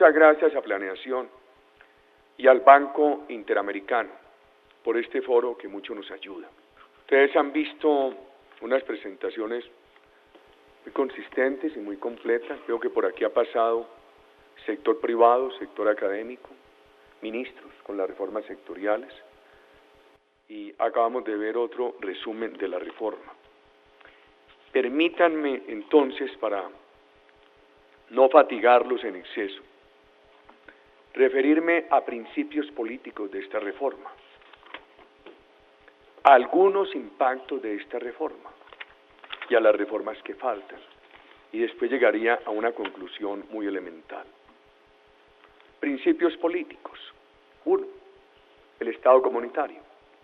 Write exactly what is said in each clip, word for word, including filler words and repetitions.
Muchas gracias a Planeación y al Banco Interamericano por este foro que mucho nos ayuda. Ustedes han visto unas presentaciones muy consistentes y muy completas. Creo que por aquí ha pasado sector privado, sector académico, ministros con las reformas sectoriales, y acabamos de ver otro resumen de la reforma. Permítanme entonces, para no fatigarlos en exceso, referirme a principios políticos de esta reforma, a algunos impactos de esta reforma y a las reformas que faltan, y después llegaría a una conclusión muy elemental. Principios políticos. Uno, el Estado comunitario.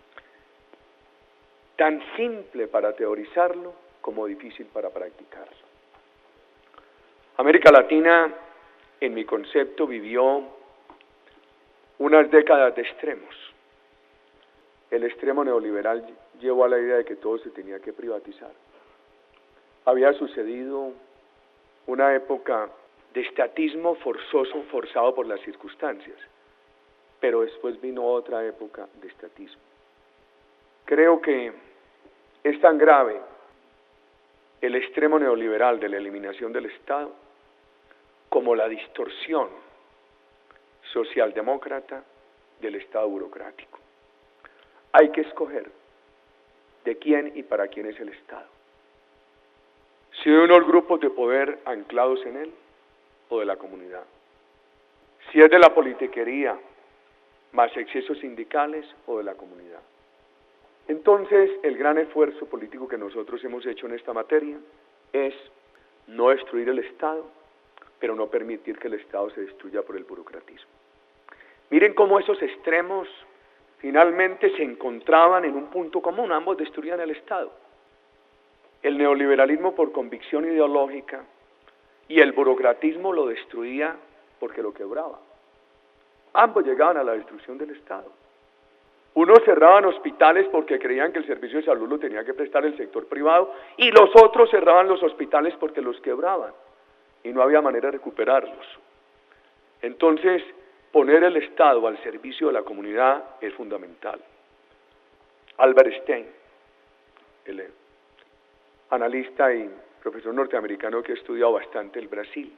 Tan simple para teorizarlo como difícil para practicarlo. América Latina, en mi concepto, vivió unas décadas de extremos. El extremo neoliberal llevó a la idea de que todo se tenía que privatizar. Había sucedido una época de estatismo forzoso, forzado por las circunstancias, pero después vino otra época de estatismo. Creo que es tan grave el extremo neoliberal de la eliminación del Estado como la distorsión socialdemócrata del Estado burocrático. Hay que escoger de quién y para quién es el Estado. Si de unos grupos de poder anclados en él o de la comunidad. Si es de la politiquería más excesos sindicales o de la comunidad. Entonces, el gran esfuerzo político que nosotros hemos hecho en esta materia es no destruir el Estado, pero no permitir que el Estado se destruya por el burocratismo. Miren cómo esos extremos finalmente se encontraban en un punto común, ambos destruían el Estado. El neoliberalismo por convicción ideológica y el burocratismo lo destruía porque lo quebraba. Ambos llegaban a la destrucción del Estado. Unos cerraban hospitales porque creían que el servicio de salud lo tenía que prestar el sector privado, y los otros cerraban los hospitales porque los quebraban y no había manera de recuperarlos. Entonces, poner el Estado al servicio de la comunidad es fundamental. Albert Stein, el analista y profesor norteamericano que ha estudiado bastante el Brasil,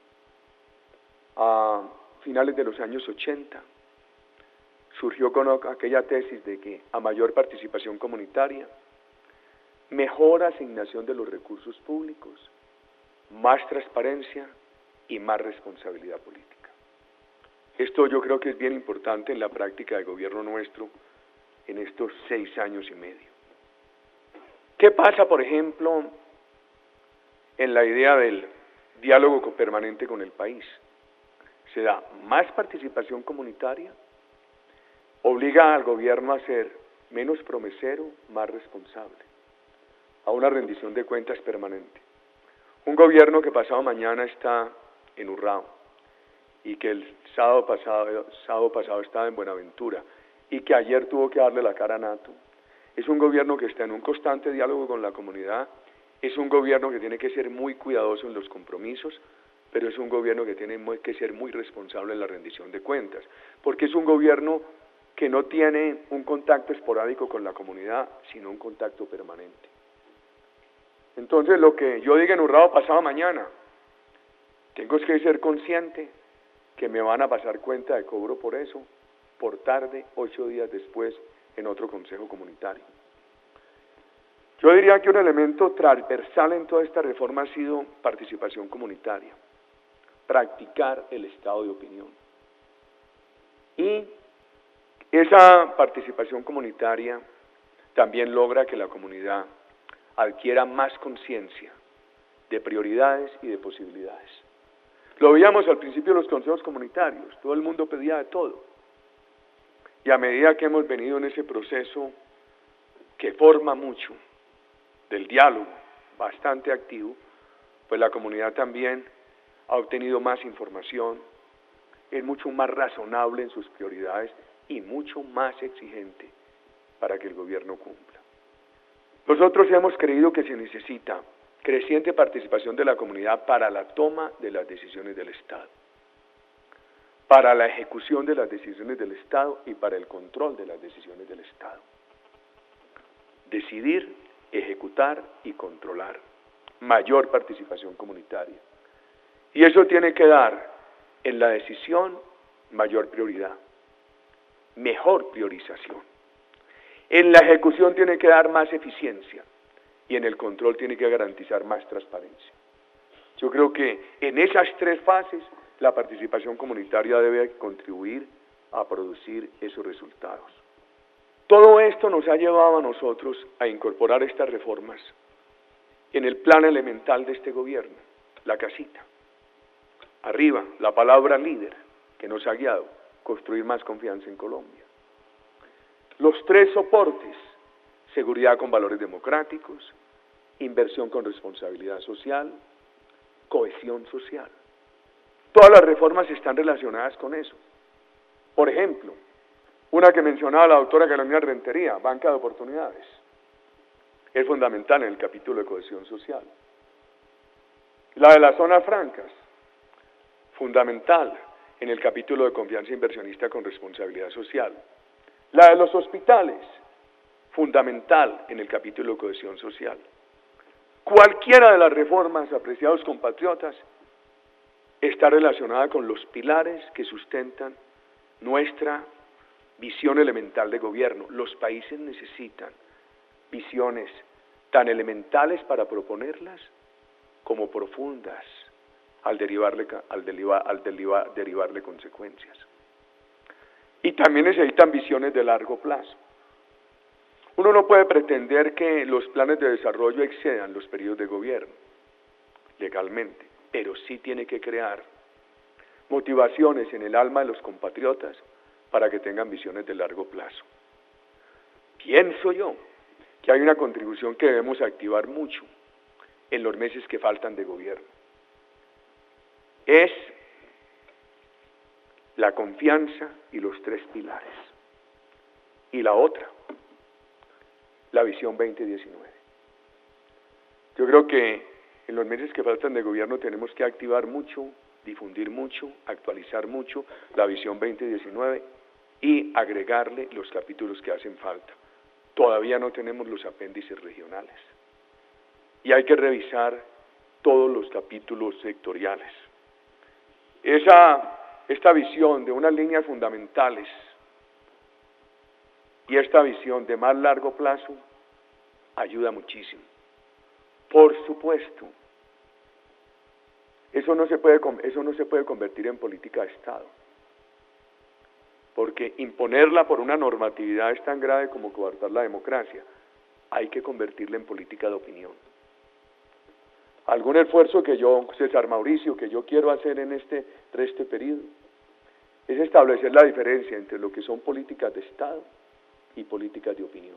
a finales de los años ochenta, surgió con aquella tesis de que a mayor participación comunitaria, mejor asignación de los recursos públicos, más transparencia y más responsabilidad política. Esto yo creo que es bien importante en la práctica del gobierno nuestro en estos seis años y medio. ¿Qué pasa, por ejemplo, en la idea del diálogo permanente con el país? Se da más participación comunitaria, obliga al gobierno a ser menos promesero, más responsable, a una rendición de cuentas permanente. Un gobierno que pasado mañana está en Urrao y que el sábado pasado, sábado pasado estaba en Buenaventura y que ayer tuvo que darle la cara a Nato, es un gobierno que está en un constante diálogo con la comunidad, es un gobierno que tiene que ser muy cuidadoso en los compromisos, pero es un gobierno que tiene que ser muy responsable en la rendición de cuentas, porque es un gobierno que no tiene un contacto esporádico con la comunidad, sino un contacto permanente. Entonces, lo que yo diga en Urrao pasado mañana, tengo que ser consciente que me van a pasar cuenta de cobro por eso, por tarde, ocho días después, en otro consejo comunitario. Yo diría que un elemento transversal en toda esta reforma ha sido participación comunitaria, practicar el estado de opinión. Y esa participación comunitaria también logra que la comunidad adquiera más conciencia de prioridades y de posibilidades. Lo veíamos al principio de los consejos comunitarios, todo el mundo pedía de todo. Y a medida que hemos venido en ese proceso que forma mucho del diálogo, bastante activo, pues la comunidad también ha obtenido más información, es mucho más razonable en sus prioridades y mucho más exigente para que el gobierno cumpla. Nosotros hemos creído que se necesita creciente participación de la comunidad para la toma de las decisiones del Estado. para la ejecución de las decisiones del Estado y para el control de las decisiones del Estado. Decidir, ejecutar y controlar. Mayor participación comunitaria. Y eso tiene que dar en la decisión mayor prioridad, mejor priorización. En la ejecución tiene que dar más eficiencia y en el control tiene que garantizar más transparencia. Yo creo que en esas tres fases la participación comunitaria debe contribuir a producir esos resultados. Todo esto nos ha llevado a nosotros a incorporar estas reformas en el plan elemental de este gobierno, la casita. Arriba, la palabra líder, que nos ha guiado, construir más confianza en Colombia. Los tres soportes, seguridad con valores democráticos, inversión con responsabilidad social, cohesión social. Todas las reformas están relacionadas con eso. Por ejemplo, una que mencionaba la doctora Carolina Rentería, banca de oportunidades. Es fundamental en el capítulo de cohesión social. La de las zonas francas, fundamental en el capítulo de confianza inversionista con responsabilidad social. La de los hospitales, fundamental en el capítulo de cohesión social. Cualquiera de las reformas, apreciados compatriotas, está relacionada con los pilares que sustentan nuestra visión elemental de gobierno. Los países necesitan visiones tan elementales para proponerlas como profundas al derivarle, al deriva, al deriva, derivarle consecuencias. Y también necesitan visiones de largo plazo. Uno no puede pretender que los planes de desarrollo excedan los periodos de gobierno, legalmente, pero sí tiene que crear motivaciones en el alma de los compatriotas para que tengan visiones de largo plazo. Pienso yo que hay una contribución que debemos activar mucho en los meses que faltan de gobierno. Es la confianza y los tres pilares. Y la otra, la visión veinte diecinueve. Yo creo que en los meses que faltan de gobierno tenemos que activar mucho, difundir mucho, actualizar mucho la visión veinte diecinueve y agregarle los capítulos que hacen falta. Todavía no tenemos los apéndices regionales y hay que revisar todos los capítulos sectoriales. Esa, esta visión de unas líneas fundamentales y esta visión de más largo plazo ayuda muchísimo. Por supuesto, eso no se puede, eso no se puede convertir en política de Estado, porque imponerla por una normatividad es tan grave como coartar la democracia. Hay que convertirla en política de opinión. Algún esfuerzo que yo, César Mauricio, que yo quiero hacer en este, este periodo, es establecer la diferencia entre lo que son políticas de Estado y políticas de opinión.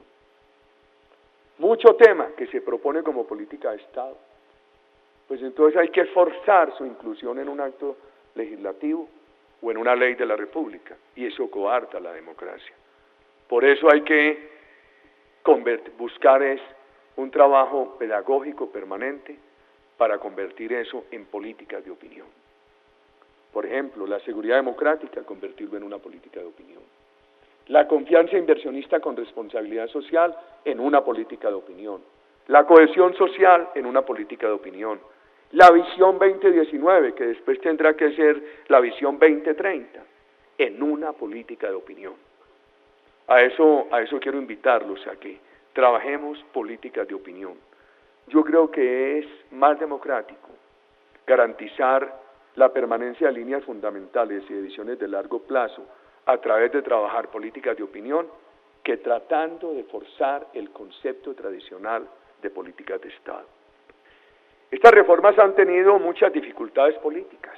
Mucho tema que se propone como política de Estado, pues entonces hay que forzar su inclusión en un acto legislativo o en una ley de la República, y eso coarta la democracia. Por eso hay que convertir, buscar es un trabajo pedagógico permanente para convertir eso en políticas de opinión. Por ejemplo, la seguridad democrática, convertirlo en una política de opinión. La confianza inversionista con responsabilidad social en una política de opinión. La cohesión social en una política de opinión. La visión veinte diecinueve, que después tendrá que ser la visión veinte treinta, en una política de opinión. A eso, a eso quiero invitarlos, a que trabajemos políticas de opinión. Yo creo que es más democrático garantizar la permanencia de líneas fundamentales y de visiones de largo plazo a través de trabajar políticas de opinión que tratando de forzar el concepto tradicional de políticas de Estado. Estas reformas han tenido muchas dificultades políticas,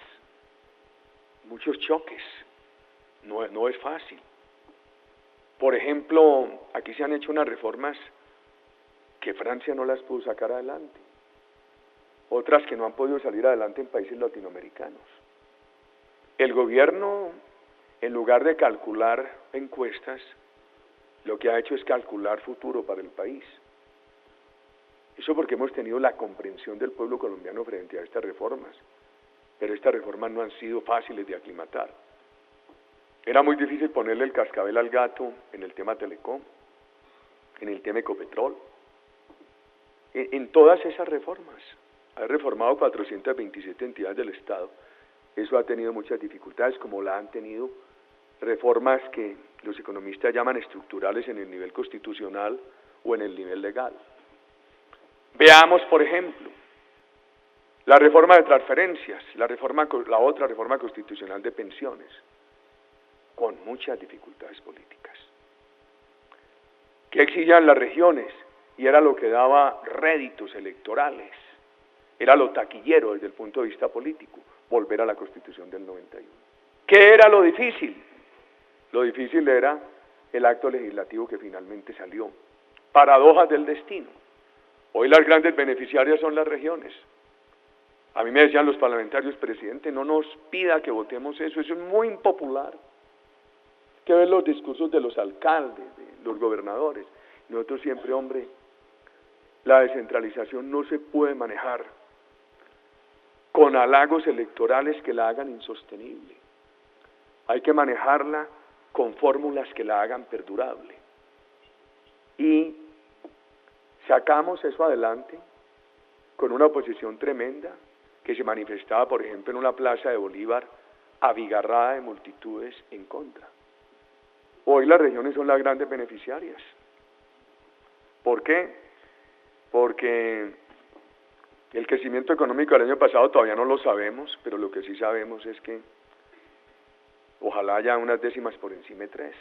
muchos choques, no, no es fácil. Por ejemplo, aquí se han hecho unas reformas que Francia no las pudo sacar adelante, otras que no han podido salir adelante en países latinoamericanos. El gobierno, en lugar de calcular encuestas, lo que ha hecho es calcular futuro para el país. Eso porque hemos tenido la comprensión del pueblo colombiano frente a estas reformas, pero estas reformas no han sido fáciles de aclimatar. Era muy difícil ponerle el cascabel al gato en el tema Telecom, en el tema Ecopetrol, en, en todas esas reformas. Haber reformado cuatrocientas veintisiete entidades del Estado, eso ha tenido muchas dificultades, como la han tenido reformas que los economistas llaman estructurales en el nivel constitucional o en el nivel legal. Veamos, por ejemplo, la reforma de transferencias, la, reforma, la otra reforma constitucional de pensiones, con muchas dificultades políticas, que exigían las regiones, y era lo que daba réditos electorales, era lo taquillero desde el punto de vista político, volver a la Constitución del noventa y uno. ¿Qué era lo difícil? Lo difícil era el acto legislativo que finalmente salió. Paradojas del destino. Hoy las grandes beneficiarias son las regiones. A mí me decían los parlamentarios, presidente, no nos pida que votemos eso, eso es muy impopular. Hay que ver los discursos de los alcaldes, de los gobernadores. Nosotros siempre, hombre, la descentralización no se puede manejar con halagos electorales que la hagan insostenible. Hay que manejarla con fórmulas que la hagan perdurable. Y sacamos eso adelante con una oposición tremenda que se manifestaba, por ejemplo, en una plaza de Bolívar abigarrada de multitudes en contra. Hoy las regiones son las grandes beneficiarias. ¿Por qué? Porque el crecimiento económico del año pasado todavía no lo sabemos, pero lo que sí sabemos es que ojalá haya unas décimas por encima de tres.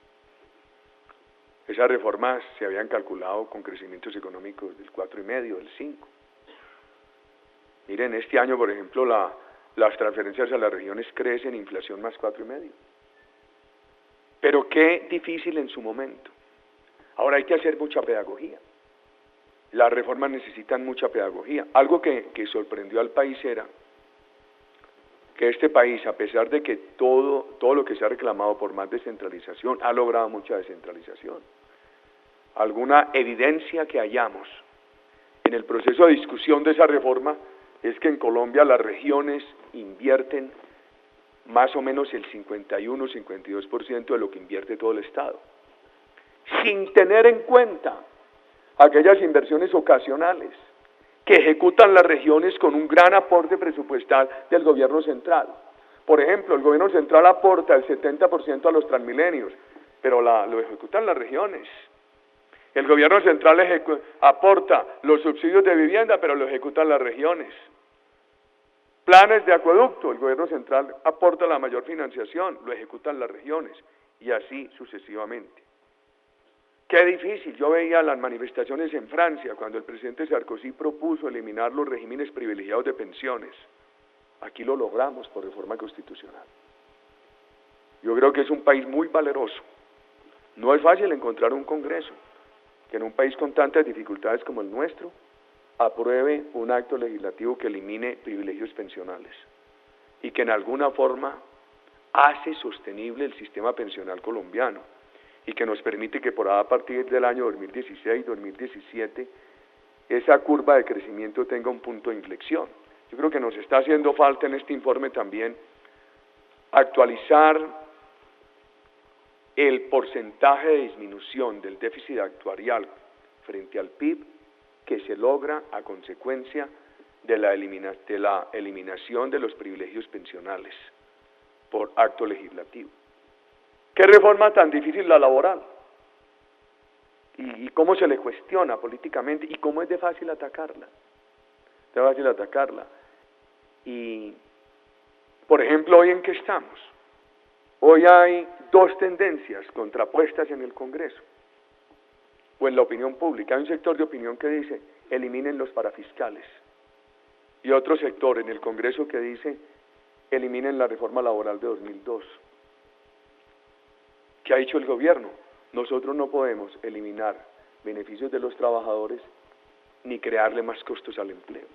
Esas reformas se habían calculado con crecimientos económicos del cuatro y medio, del cinco. Miren, este año, por ejemplo, la, las transferencias a las regiones crecen, inflación más cuatro y medio. Pero qué difícil en su momento. Ahora hay que hacer mucha pedagogía. Las reformas necesitan mucha pedagogía. Algo que, que sorprendió al país era que este país, a pesar de que todo, todo lo que se ha reclamado por más descentralización, ha logrado mucha descentralización. Alguna evidencia que hayamos en el proceso de discusión de esa reforma es que en Colombia las regiones invierten más o menos el cincuenta y uno, cincuenta y dos por ciento de lo que invierte todo el Estado, sin tener en cuenta aquellas inversiones ocasionales que ejecutan las regiones con un gran aporte presupuestal del gobierno central. Por ejemplo, el gobierno central aporta el setenta por ciento a los Transmilenios, pero la, lo ejecutan las regiones. El gobierno central aporta los subsidios de vivienda, pero lo ejecutan las regiones. Planes de acueducto, el gobierno central aporta la mayor financiación, lo ejecutan las regiones, y así sucesivamente. Qué difícil, yo veía las manifestaciones en Francia cuando el presidente Sarkozy propuso eliminar los regímenes privilegiados de pensiones. Aquí lo logramos por reforma constitucional. Yo creo que es un país muy valeroso. No es fácil encontrar un Congreso que en un país con tantas dificultades como el nuestro apruebe un acto legislativo que elimine privilegios pensionales y que en alguna forma hace sostenible el sistema pensional colombiano y que nos permite que por a partir del año dos mil dieciséis, dos mil diecisiete, esa curva de crecimiento tenga un punto de inflexión. Yo creo que nos está haciendo falta en este informe también actualizar el porcentaje de disminución del déficit actuarial frente al P I B que se logra a consecuencia de la, elimina, de la eliminación de los privilegios pensionales por acto legislativo. ¿Qué reforma tan difícil la laboral? ¿Y, y cómo se le cuestiona políticamente? ¿Y cómo es de fácil atacarla? De fácil atacarla. Y, por ejemplo, ¿hoy en qué estamos? Hoy hay dos tendencias contrapuestas en el Congreso o en la opinión pública. Hay un sector de opinión que dice, eliminen los parafiscales. Y otro sector en el Congreso que dice, eliminen la reforma laboral de dos mil dos. ¿Qué ha dicho el gobierno? Nosotros no podemos eliminar beneficios de los trabajadores ni crearle más costos al empleo.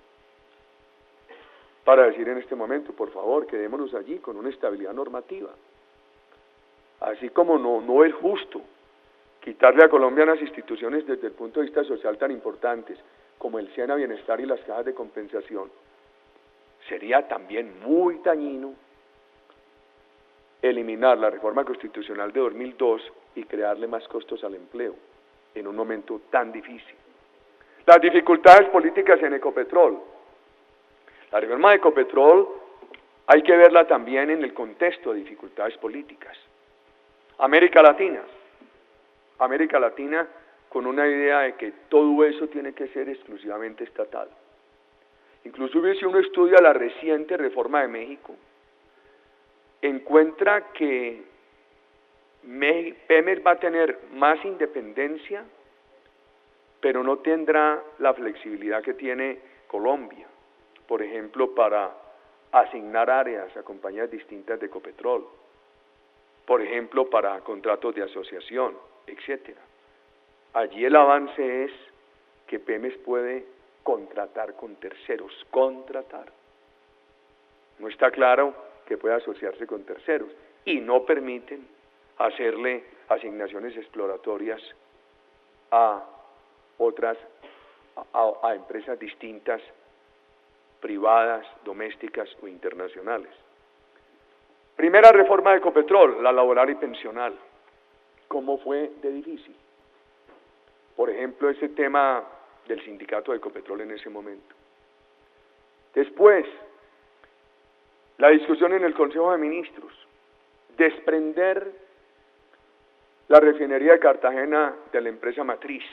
Para decir en este momento, por favor, quedémonos allí con una estabilidad normativa. Así como no, no es justo quitarle a Colombia unas instituciones desde el punto de vista social tan importantes como el SENA Bienestar y las cajas de compensación, sería también muy dañino eliminar la reforma constitucional de dos mil dos y crearle más costos al empleo en un momento tan difícil. Las dificultades políticas en Ecopetrol. La reforma de Ecopetrol hay que verla también en el contexto de dificultades políticas. América Latina. América Latina con una idea de que todo eso tiene que ser exclusivamente estatal. Inclusive si uno estudia la reciente reforma de México, encuentra que Pemex va a tener más independencia, pero no tendrá la flexibilidad que tiene Colombia, por ejemplo, para asignar áreas a compañías distintas de Ecopetrol, por ejemplo, para contratos de asociación, etcétera. Allí el avance es que Pemex puede contratar con terceros, contratar. No está claro que pueda asociarse con terceros y no permiten hacerle asignaciones exploratorias a otras, a, a empresas distintas, privadas, domésticas o internacionales. Primera reforma de Ecopetrol, la laboral y pensional. ¿Cómo fue de difícil? Por ejemplo, ese tema del sindicato de Ecopetrol en ese momento. Después, la discusión en el Consejo de Ministros, desprender la refinería de Cartagena de la empresa matriz,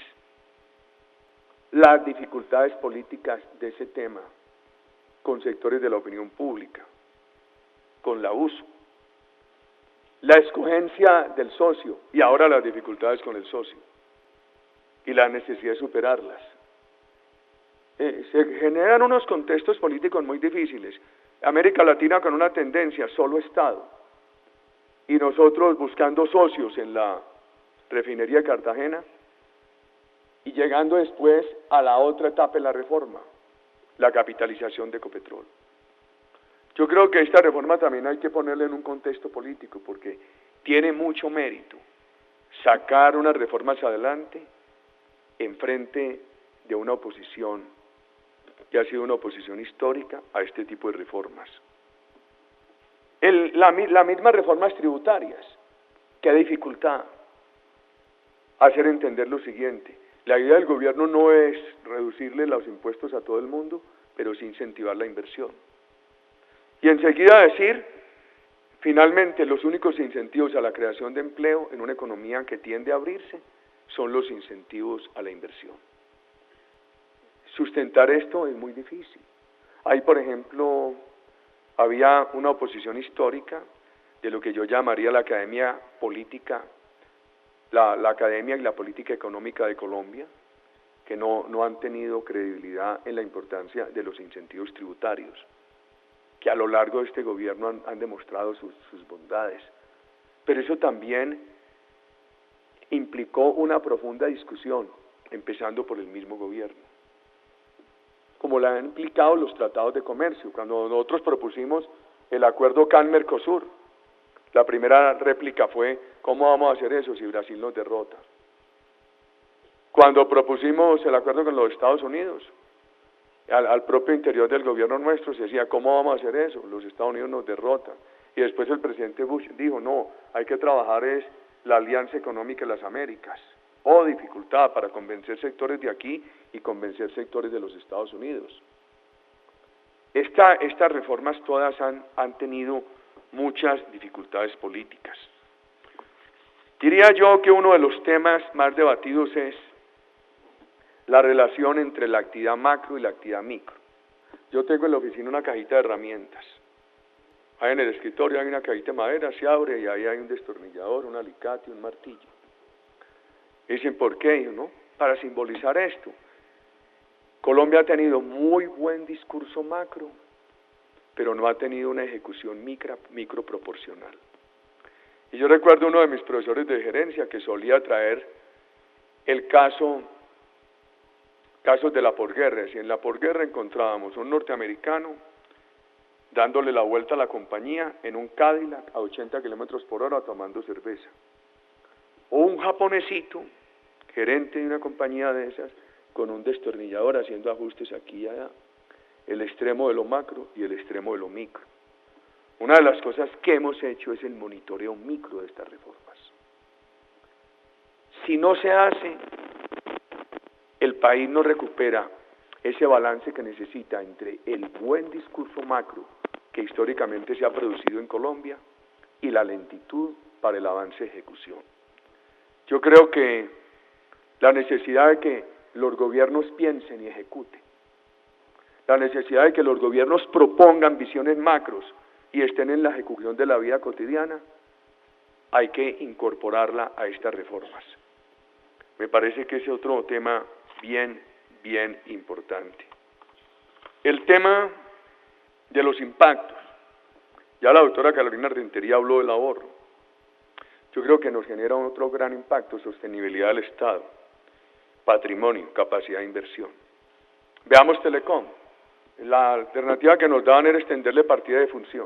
las dificultades políticas de ese tema con sectores de la opinión pública, con la U S O, la escogencia del socio y ahora las dificultades con el socio y la necesidad de superarlas. Eh, se generan unos contextos políticos muy difíciles. América Latina con una tendencia solo Estado y nosotros buscando socios en la refinería de Cartagena y llegando después a la otra etapa de la reforma, la capitalización de Ecopetrol. Yo creo que esta reforma también hay que ponerla en un contexto político porque tiene mucho mérito sacar unas reformas adelante en frente de una oposición que ha sido una oposición histórica a este tipo de reformas. El, la, la misma reformas tributarias, qué dificultad hacer entender lo siguiente: la idea del gobierno no es reducirle los impuestos a todo el mundo, pero sí incentivar la inversión. Y enseguida decir, finalmente, los únicos incentivos a la creación de empleo en una economía que tiende a abrirse son los incentivos a la inversión. Sustentar esto es muy difícil. Hay, por ejemplo, había una oposición histórica de lo que yo llamaría la academia política, la, la academia y la política económica de Colombia, que no, no han tenido credibilidad en la importancia de los incentivos tributarios, que a lo largo de este gobierno han, han demostrado sus, sus bondades. Pero eso también implicó una profunda discusión, empezando por el mismo gobierno, como la han implicado los tratados de comercio. Cuando nosotros propusimos el acuerdo C A N-Mercosur, la primera réplica fue, ¿cómo vamos a hacer eso si Brasil nos derrota? Cuando propusimos el acuerdo con los Estados Unidos, al, al propio interior del gobierno nuestro se decía, ¿cómo vamos a hacer eso? Los Estados Unidos nos derrotan. Y después el presidente Bush dijo, no, hay que trabajar es la Alianza Económica de las Américas. Oh, dificultad para convencer sectores de aquí y convencer sectores de los Estados Unidos. Esta, estas reformas todas han, han tenido muchas dificultades políticas. Diría yo que uno de los temas más debatidos es la relación entre la actividad macro y la actividad micro. Yo tengo en la oficina una cajita de herramientas. Ahí en el escritorio hay una cajita de madera, se abre y ahí hay un destornillador, un alicate, un martillo. Dicen, ¿por qué? ¿No? Para simbolizar esto. Colombia ha tenido muy buen discurso macro, pero no ha tenido una ejecución micro, micro proporcional. Y yo recuerdo uno de mis profesores de gerencia que solía traer el caso, casos de la posguerra. Si en la posguerra encontrábamos un norteamericano dándole la vuelta a la compañía en un Cadillac a ochenta kilómetros por hora tomando cerveza, o un japonesito, gerente de una compañía de esas, con un destornillador haciendo ajustes aquí y allá, el extremo de lo macro y el extremo de lo micro. una de las cosas que hemos hecho es el monitoreo micro de estas reformas. Si no se hace, el país no recupera ese balance que necesita entre el buen discurso macro que históricamente se ha producido en Colombia y la lentitud para el avance de ejecución. Yo creo que la necesidad de que los gobiernos piensen y ejecuten, la necesidad de que los gobiernos propongan visiones macros y estén en la ejecución de la vida cotidiana, hay que incorporarla a estas reformas. Me parece que es otro tema bien, bien importante. El tema de los impactos. Ya la doctora Carolina Rentería habló del ahorro. Yo creo que nos genera otro gran impacto, sostenibilidad del Estado, patrimonio, capacidad de inversión. Veamos Telecom. La alternativa que nos daban era extenderle partida de función.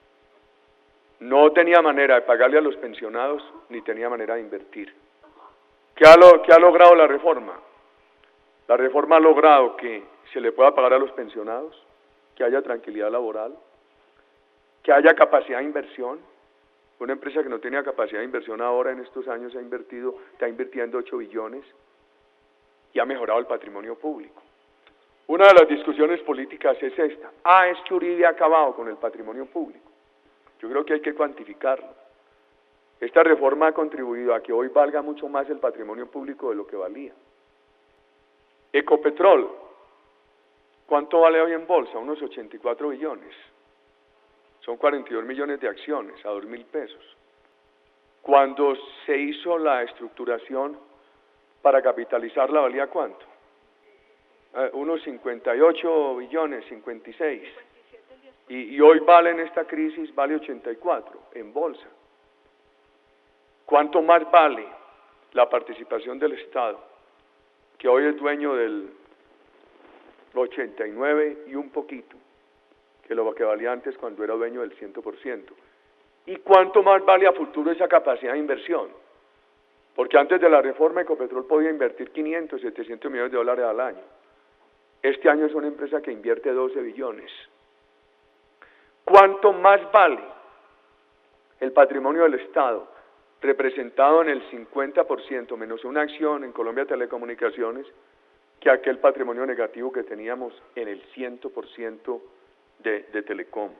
No tenía manera de pagarle a los pensionados, ni tenía manera de invertir. ¿Qué ha, lo, qué ha logrado la reforma? La reforma ha logrado que se le pueda pagar a los pensionados, que haya tranquilidad laboral, que haya capacidad de inversión. Una empresa que no tenía capacidad de inversión ahora en estos años ha invertido, está invirtiendo ocho billones y ha mejorado el patrimonio público. Una de las discusiones políticas es esta. Ah, es que Uribe ha acabado con el patrimonio público. Yo creo que hay que cuantificarlo. Esta reforma ha contribuido a que hoy valga mucho más el patrimonio público de lo que valía. Ecopetrol, ¿cuánto vale hoy en bolsa? Unos ochenta y cuatro billones. Son cuarenta y dos millones de acciones a dos mil pesos. Cuando se hizo la estructuración para capitalizarla, ¿valía cuánto? Eh, unos cincuenta y ocho billones, cincuenta y seis. Y, y hoy vale en esta crisis, vale ochenta y cuatro en bolsa. ¿Cuánto más vale la participación del Estado, que hoy es dueño del ochenta y nueve y un poquito, que lo que valía antes cuando era dueño del cien por ciento? ¿Y cuánto más vale a futuro esa capacidad de inversión? Porque antes de la reforma Ecopetrol podía invertir quinientos, setecientos millones de dólares al año. Este año es una empresa que invierte doce billones. ¿Cuánto más vale el patrimonio del Estado, representado en el cincuenta por ciento menos una acción en Colombia Telecomunicaciones, que aquel patrimonio negativo que teníamos en el cien por ciento de, de Telecom?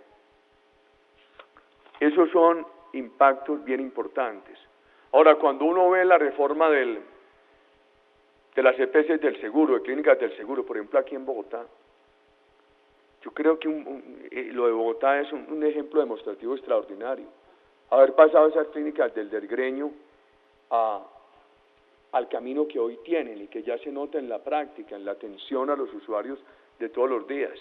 Esos son impactos bien importantes. Ahora, cuando uno ve la reforma del, de las E P S del seguro, de clínicas del seguro, por ejemplo aquí en Bogotá, yo creo que un, un, eh, lo de Bogotá es un, un ejemplo demostrativo extraordinario. Haber pasado esas clínicas del Dergreño a, al camino que hoy tienen y que ya se nota en la práctica, en la atención a los usuarios de todos los días.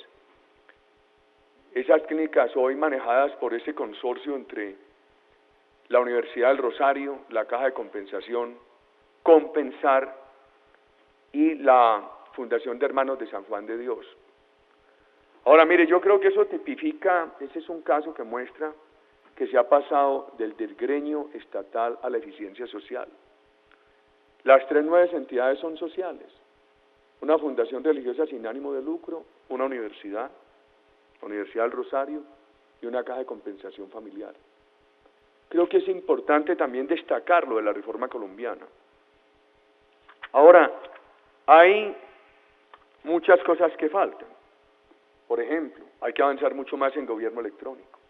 Esas clínicas hoy manejadas por ese consorcio entre la Universidad del Rosario, la Caja de Compensación, Compensar y la Fundación de Hermanos de San Juan de Dios. Ahora, mire, yo creo que eso tipifica, ese es un caso que muestra que se ha pasado del desgreño estatal a la eficiencia social. Las tres nuevas entidades son sociales: una fundación religiosa sin ánimo de lucro, una universidad, la Universidad del Rosario, y una caja de compensación familiar. Creo que es importante también destacar lo de la reforma colombiana. Ahora, hay muchas cosas que faltan. Por ejemplo, hay que avanzar mucho más en gobierno electrónico.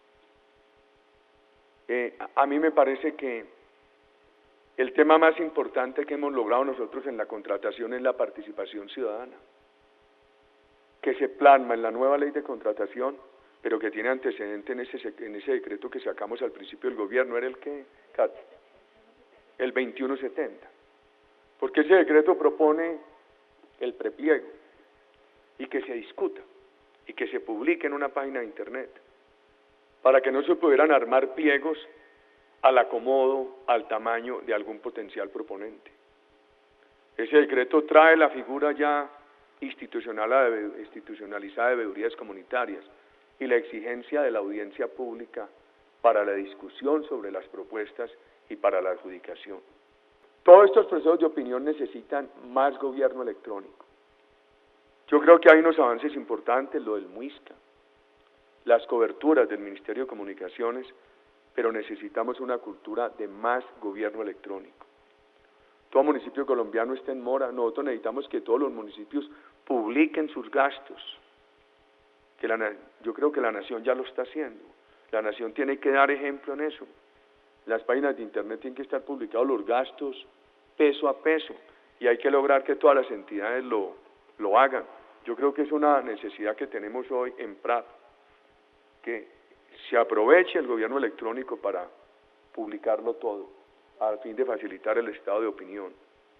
Eh, a mí me parece que el tema más importante que hemos logrado nosotros en la contratación es la participación ciudadana, que se plasma en la nueva ley de contratación, pero que tiene antecedente en ese, en ese decreto que sacamos al principio del gobierno. ¿Era el que? El veintiuno setenta. Porque ese decreto propone el prepliego y que se discuta y que se publique en una página de internet, para que no se pudieran armar pliegos al acomodo, al tamaño de algún potencial proponente. Ese decreto trae la figura ya institucional, institucionalizada de veedurías comunitarias y la exigencia de la audiencia pública para la discusión sobre las propuestas y para la adjudicación. Todos estos procesos de opinión necesitan más gobierno electrónico. Yo creo que hay unos avances importantes, lo del MUISCA, las coberturas del Ministerio de Comunicaciones, pero necesitamos una cultura de más gobierno electrónico. Todo municipio colombiano está en mora, nosotros necesitamos que todos los municipios publiquen sus gastos, que la, yo creo que la nación ya lo está haciendo, la nación tiene que dar ejemplo en eso, las páginas de internet tienen que estar publicados los gastos peso a peso, y hay que lograr que todas las entidades lo, lo hagan. Yo creo que es una necesidad que tenemos hoy en Prat, que se aproveche el gobierno electrónico para publicarlo todo, a fin de facilitar el estado de opinión.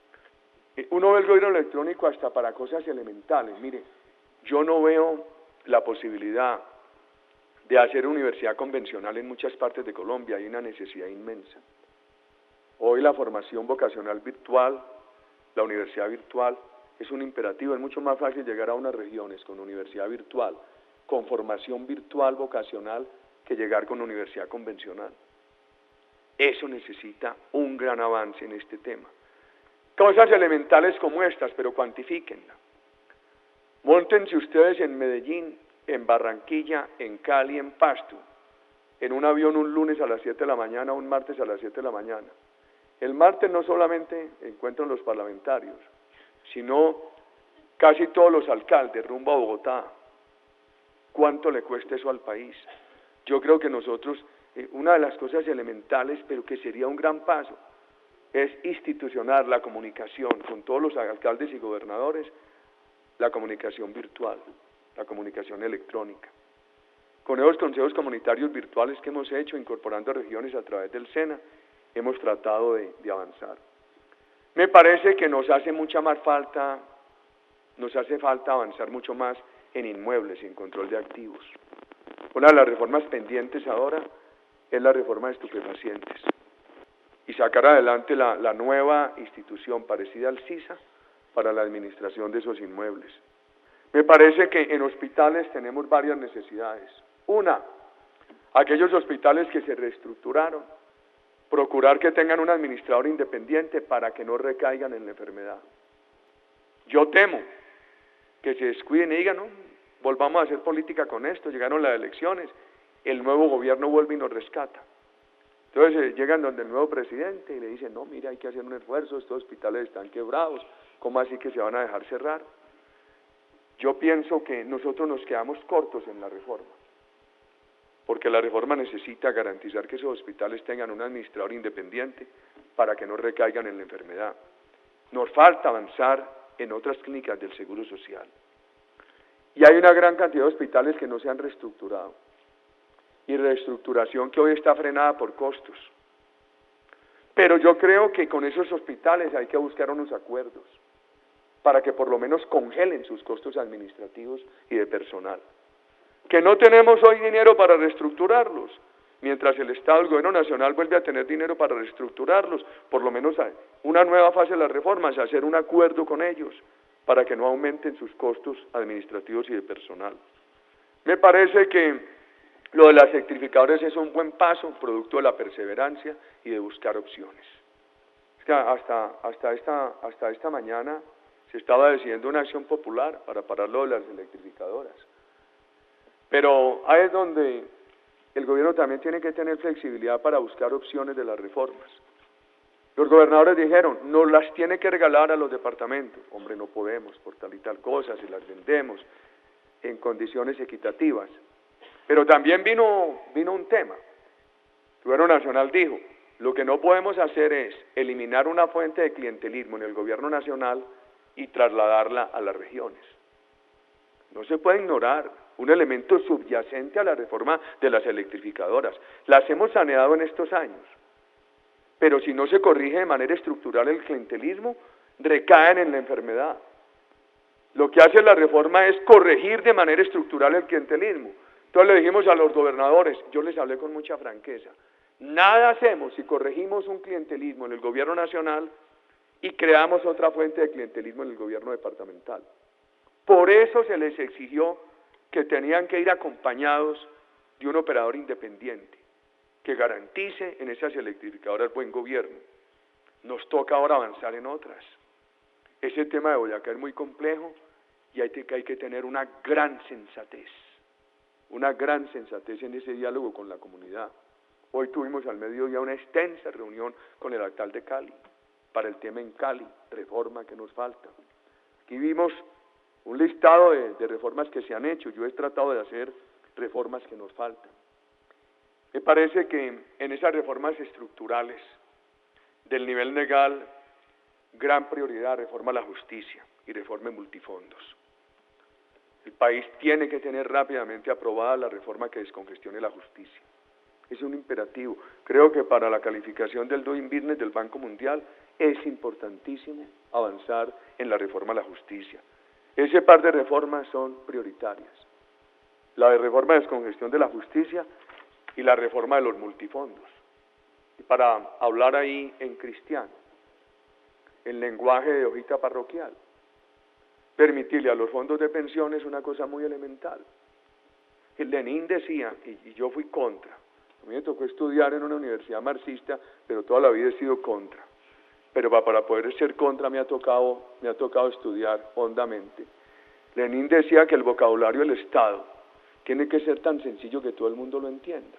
Uno ve el gobierno electrónico hasta para cosas elementales. Mire, yo no veo la posibilidad de hacer universidad convencional en muchas partes de Colombia, hay una necesidad inmensa. Hoy la formación vocacional virtual, la universidad virtual, es un imperativo, es mucho más fácil llegar a unas regiones con universidad virtual, con formación virtual vocacional, que llegar con universidad convencional. Eso necesita un gran avance en este tema. Cosas elementales como estas, pero cuantifíquenla. Móntense ustedes en Medellín, en Barranquilla, en Cali, en Pasto, en un avión un lunes a las siete de la mañana, un martes a las siete de la mañana. El martes no solamente encuentran los parlamentarios, sino casi todos los alcaldes rumbo a Bogotá. ¿Cuánto le cuesta eso al país? Yo creo que nosotros, eh, una de las cosas elementales, pero que sería un gran paso, es institucionar la comunicación con todos los alcaldes y gobernadores, la comunicación virtual, la comunicación electrónica. Con esos consejos comunitarios virtuales que hemos hecho, incorporando regiones a través del SENA, hemos tratado de, de avanzar. Me parece que nos hace mucha más falta, nos hace falta avanzar mucho más en inmuebles y en control de activos. Una de las reformas pendientes ahora es la reforma de estupefacientes y sacar adelante la, la nueva institución parecida al CISA para la administración de esos inmuebles. Me parece que en hospitales tenemos varias necesidades. Una, aquellos hospitales que se reestructuraron, procurar que tengan un administrador independiente para que no recaigan en la enfermedad. Yo temo que se descuiden y digan, no, volvamos a hacer política con esto, llegaron las elecciones, el nuevo gobierno vuelve y nos rescata. Entonces eh, llegan donde el nuevo presidente y le dicen, no, mira, hay que hacer un esfuerzo, estos hospitales están quebrados, ¿cómo así que se van a dejar cerrar? Yo pienso que nosotros nos quedamos cortos en la reforma, porque la reforma necesita garantizar que esos hospitales tengan un administrador independiente para que no recaigan en la enfermedad. Nos falta avanzar en otras clínicas del Seguro Social. Y hay una gran cantidad de hospitales que no se han reestructurado. Y reestructuración que hoy está frenada por costos. Pero yo creo que con esos hospitales hay que buscar unos acuerdos para que por lo menos congelen sus costos administrativos y de personal. Que no tenemos hoy dinero para reestructurarlos, mientras el Estado, el Gobierno Nacional vuelve a tener dinero para reestructurarlos, por lo menos una nueva fase de las reformas, hacer un acuerdo con ellos, para que no aumenten sus costos administrativos y de personal. Me parece que lo de las electrificadoras es un buen paso, producto de la perseverancia y de buscar opciones. Es que hasta, hasta, esta, hasta esta mañana se estaba decidiendo una acción popular para parar lo de las electrificadoras. Pero ahí es donde el gobierno también tiene que tener flexibilidad para buscar opciones de las reformas. Los gobernadores dijeron, nos las tiene que regalar a los departamentos. Hombre, no podemos por tal y tal cosa, si las vendemos en condiciones equitativas. Pero también vino, vino un tema. El gobierno nacional dijo, lo que no podemos hacer es eliminar una fuente de clientelismo en el gobierno nacional y trasladarla a las regiones. No se puede ignorar un elemento subyacente a la reforma de las electrificadoras. Las hemos saneado en estos años, pero si no se corrige de manera estructural el clientelismo, recaen en la enfermedad. Lo que hace la reforma es corregir de manera estructural el clientelismo. Entonces le dijimos a los gobernadores, yo les hablé con mucha franqueza, nada hacemos si corregimos un clientelismo en el gobierno nacional y creamos otra fuente de clientelismo en el gobierno departamental. Por eso se les exigió que tenían que ir acompañados de un operador independiente, que garantice en esas electrificadoras buen gobierno. Nos toca ahora avanzar en otras. Ese tema de Boyacá es muy complejo y hay que, hay que tener una gran sensatez. una gran sensatez en ese diálogo con la comunidad. Hoy tuvimos al mediodía una extensa reunión con el alcalde de Cali, para el tema en Cali, reforma que nos falta. Aquí vimos un listado de, de reformas que se han hecho, yo he tratado de hacer reformas que nos faltan. Me parece que en esas reformas estructurales del nivel legal, gran prioridad, reforma a la justicia y reforma en multifondos. El país tiene que tener rápidamente aprobada la reforma que descongestione la justicia. Es un imperativo. Creo que para la calificación del Doing Business del Banco Mundial es importantísimo avanzar en la reforma a la justicia. Ese par de reformas son prioritarias. La de reforma de descongestión de la justicia y la reforma de los multifondos. Y para hablar ahí en cristiano, en lenguaje de hojita parroquial, permitirle a los fondos de pensiones una cosa muy elemental. El Lenin decía, y, y yo fui contra, a mí me tocó estudiar en una universidad marxista, pero toda la vida he sido contra. Pero para poder ser contra me ha tocado, me ha tocado estudiar hondamente. Lenin decía que el vocabulario del Estado tiene que ser tan sencillo que todo el mundo lo entienda.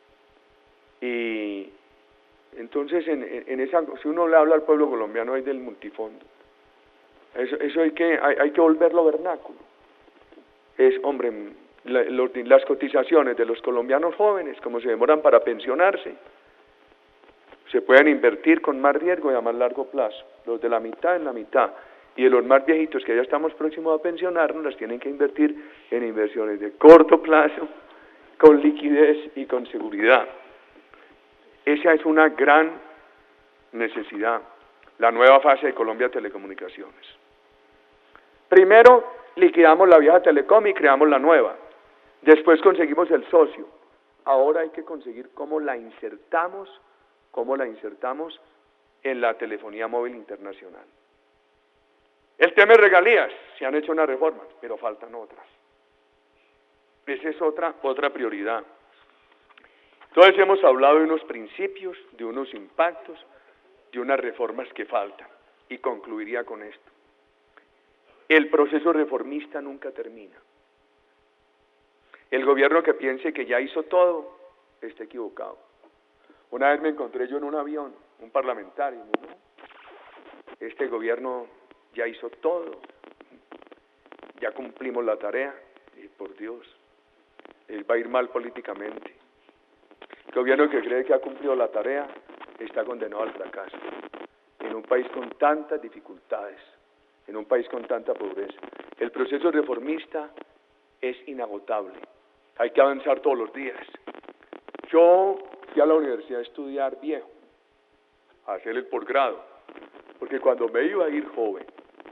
Y entonces, en, en esa, si uno le habla al pueblo colombiano, hay del multifondo. Eso, eso hay, que, hay, hay que volverlo vernáculo. Es, hombre, la, los, las cotizaciones de los colombianos jóvenes, como se demoran para pensionarse, se pueden invertir con más riesgo y a más largo plazo. Los de la mitad en la mitad. Y de los más viejitos que ya estamos próximos a pensionarnos, las tienen que invertir en inversiones de corto plazo, con liquidez y con seguridad. Esa es una gran necesidad, la nueva fase de Colombia Telecomunicaciones. Primero, liquidamos la vieja Telecom y creamos la nueva. Después conseguimos el socio. Ahora hay que conseguir cómo la insertamos, cómo la insertamos en la telefonía móvil internacional. El tema de regalías, se han hecho unas reformas, pero faltan otras. Esa es otra, otra prioridad. Entonces hemos hablado de unos principios, de unos impactos, de unas reformas que faltan. Y concluiría con esto. El proceso reformista nunca termina. El gobierno que piense que ya hizo todo, está equivocado. Una vez me encontré yo en un avión, un parlamentario, ¿no? Este gobierno ya hizo todo, ya cumplimos la tarea, y por Dios, él va a ir mal políticamente. El gobierno que cree que ha cumplido la tarea está condenado al fracaso. En un país con tantas dificultades, en un país con tanta pobreza, el proceso reformista es inagotable. Hay que avanzar todos los días. Yo fui a la universidad a estudiar viejo, a hacer el posgrado, porque cuando me iba a ir joven,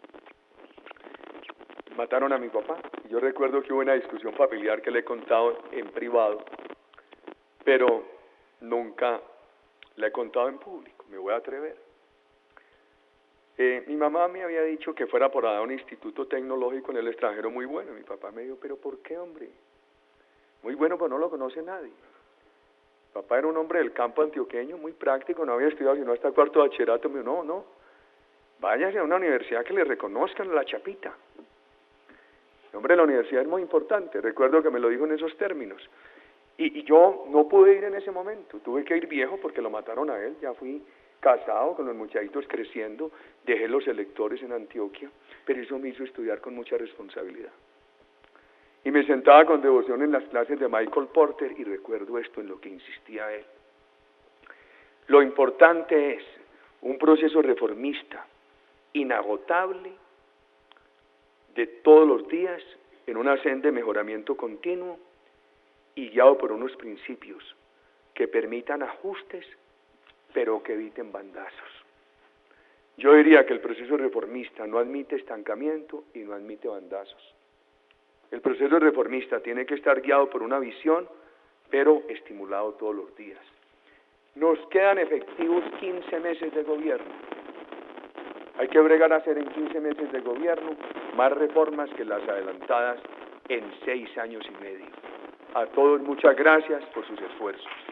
mataron a mi papá. Yo recuerdo que hubo una discusión familiar que le he contado en privado, pero nunca la he contado en público, me voy a atrever. Eh, mi mamá me había dicho que fuera por allá a un instituto tecnológico en el extranjero muy bueno. Mi papá me dijo, ¿pero por qué, hombre? Muy bueno, pues no lo conoce nadie. Mi papá era un hombre del campo antioqueño, muy práctico, no había estudiado sino hasta cuarto de bachillerato. Me dijo, no, no, váyase a una universidad que le reconozcan la chapita. Hombre, la universidad es muy importante, recuerdo que me lo dijo en esos términos. Y, y yo no pude ir en ese momento, tuve que ir viejo porque lo mataron a él, ya fui casado con los muchachitos creciendo, dejé los electores en Antioquia, pero eso me hizo estudiar con mucha responsabilidad. Y me sentaba con devoción en las clases de Michael Porter y recuerdo esto en lo que insistía él. Lo importante es un proceso reformista, inagotable, de todos los días, en una senda de mejoramiento continuo y guiado por unos principios que permitan ajustes, pero que eviten bandazos. Yo diría que el proceso reformista no admite estancamiento y no admite bandazos. El proceso reformista tiene que estar guiado por una visión, pero estimulado todos los días. Nos quedan efectivos quince meses de gobierno. Hay que bregar a hacer en quince meses de gobierno más reformas que las adelantadas en seis años y medio. A todos muchas gracias por sus esfuerzos.